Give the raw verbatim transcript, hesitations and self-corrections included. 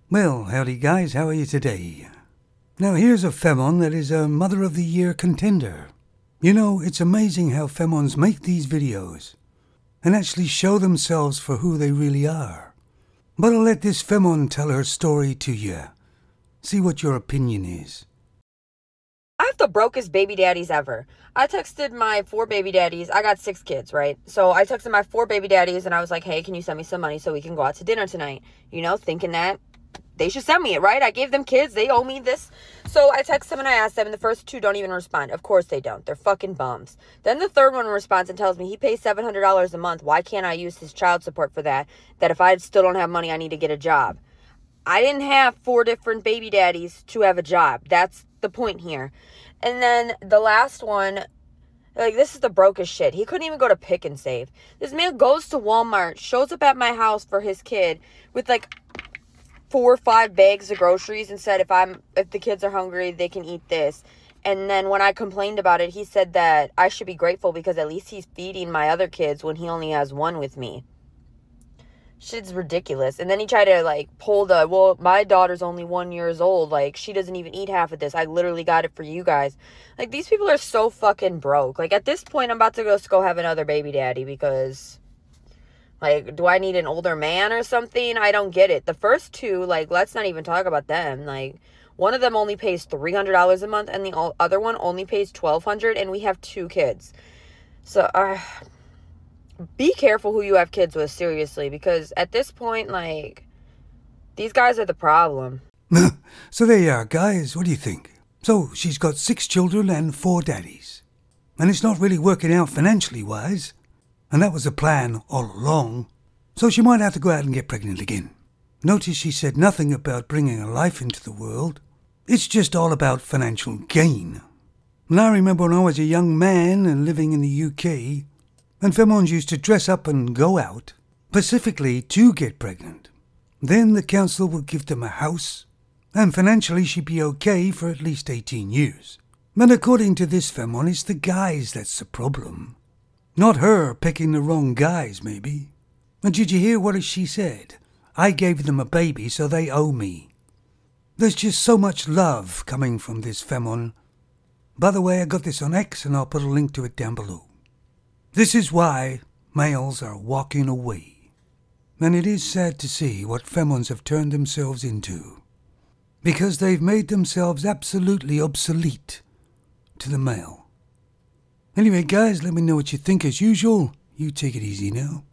Well, howdy guys, how are you today? Now here's a Femon that is a Mother of the Year contender. You know, it's amazing how Femons make these videos and actually show themselves for who they really are. But I'll let this Femon tell her story to you. See what your opinion is. I have the brokest baby daddies ever. I texted my four baby daddies. I got six kids, right? So I texted my four baby daddies and I was like, hey, can you send me some money so we can go out to dinner tonight? You know, thinking that they should send me it, right? I gave them kids. They owe me this. So I text them and I asked them, and the first two don't even respond. Of course they don't. They're fucking bums. Then the third one responds and tells me he pays seven hundred dollars a month. Why can't I use his child support for that? That if I still don't have money, I need to get a job. I didn't have four different baby daddies to have a job. That's the point here. And then the last one, like, this is the brokest shit. He couldn't even go to Pick and Save. This man goes to Walmart, shows up at my house for his kid with like four or five bags of groceries and said, if I'm, if the kids are hungry, they can eat this. And then when I complained about it, he said that I should be grateful because at least he's feeding my other kids when he only has one with me. Shit's ridiculous. And then he tried to like pull the, well, my daughter's only one years old. Like, she doesn't even eat half of this. I literally got it for you guys. Like, these people are so fucking broke. Like, at this point, I'm about to go, go have another baby daddy because, like, do I need an older man or something? I don't get it. The first two, like, let's not even talk about them. Like, one of them only pays three hundred dollars a month and the other one only pays twelve hundred dollars, and we have two kids. So, uh... be careful who you have kids with, seriously, because at this point, like, these guys are the problem. So there you are, guys. What do you think? So she's got six children and four daddies. And it's not really working out financially wise. And that was the plan all along. So she might have to go out and get pregnant again. Notice she said nothing about bringing a life into the world. It's just all about financial gain. And I remember when I was a young man and living in the U K, and Femons used to dress up and go out, specifically to get pregnant. Then the council would give them a house, and financially she'd be okay for at least eighteen years. But according to this Femon, it's the guys that's the problem. Not her picking the wrong guys, maybe. And did you hear what she said? I gave them a baby, so they owe me. There's just so much love coming from this Femon. By the way, I got this on X, and I'll put a link to it down below. This is why males are walking away. And it is sad to see what Femons have turned themselves into, because they've made themselves absolutely obsolete to the male. Anyway, guys, let me know what you think as usual. You take it easy now.